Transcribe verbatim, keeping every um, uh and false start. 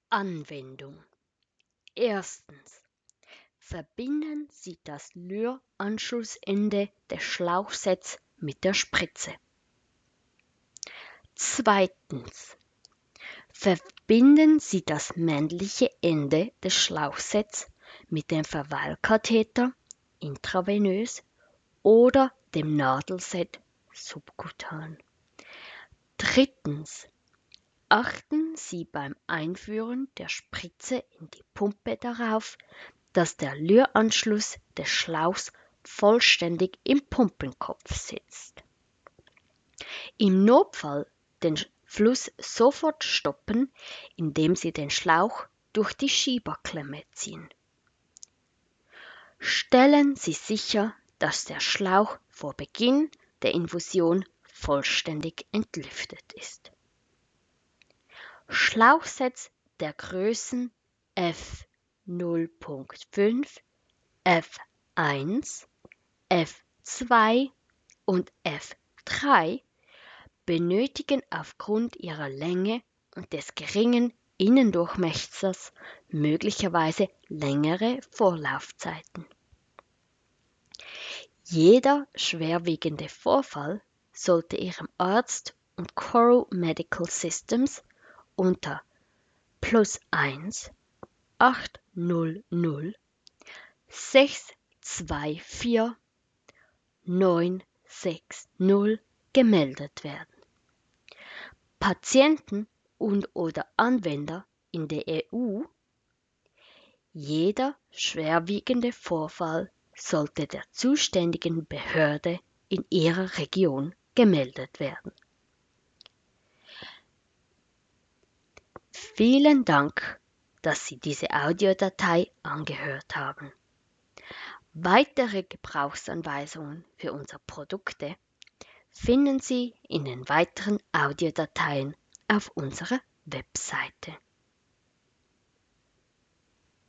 Anwendung. Erstens. Verbinden Sie das Rühranschlussende des Schlauchsets mit der Spritze. Zweitens. Verbinden Sie das männliche Ende des Schlauchsets mit dem Verweilkatheter intravenös oder dem Nadelset subkutan. Drittens. Achten Sie beim Einführen der Spritze in die Pumpe darauf, dass der Rühranschluss des Schlauchs vollständig im Pumpenkopf sitzt. Im Notfall den Fluss sofort stoppen, indem Sie den Schlauch durch die Schieberklemme ziehen. Stellen Sie sicher, dass der Schlauch vor Beginn der Infusion vollständig entlüftet ist. Schlauchsets der Größen F null Punkt fünf, F eins, F zwei und F drei benötigen aufgrund ihrer Länge und des geringen Innendurchmessers möglicherweise längere Vorlaufzeiten. Jeder schwerwiegende Vorfall sollte Ihrem Arzt und Coral Medical Systems unter plus eins acht null null sechs zwei vier neun sechs null gemeldet werden. Patienten und/oder Anwender in der E U. Jeder schwerwiegende Vorfall sollte der zuständigen Behörde in Ihrer Region gemeldet werden. Vielen Dank, dass Sie diese Audiodatei angehört haben. Weitere Gebrauchsanweisungen für unsere Produkte finden Sie in den weiteren Audiodateien auf unserer Webseite.